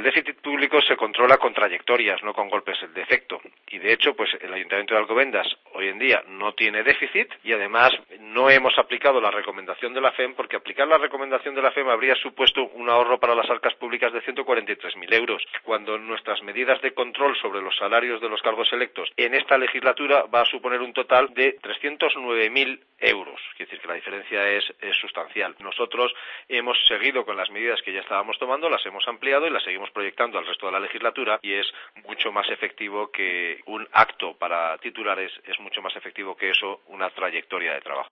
El déficit público se controla con trayectorias, no con golpes de efecto. Y de hecho, pues el Ayuntamiento de Alcobendas hoy en día no tiene déficit y además no hemos aplicado la recomendación de la FEM, porque aplicar la recomendación de la FEM habría supuesto un ahorro para las arcas públicas de 143.000 euros, cuando nuestras medidas de control sobre los salarios de los cargos electos en esta legislatura va a suponer un total de 309.000 euros. Quiere decir que la diferencia es sustancial. Nosotros hemos seguido con las medidas que ya estábamos tomando, las hemos ampliado y las seguimos proyectando al resto de la legislatura, y es mucho más efectivo que un acto para titulares, es mucho más efectivo que eso, una trayectoria de trabajo.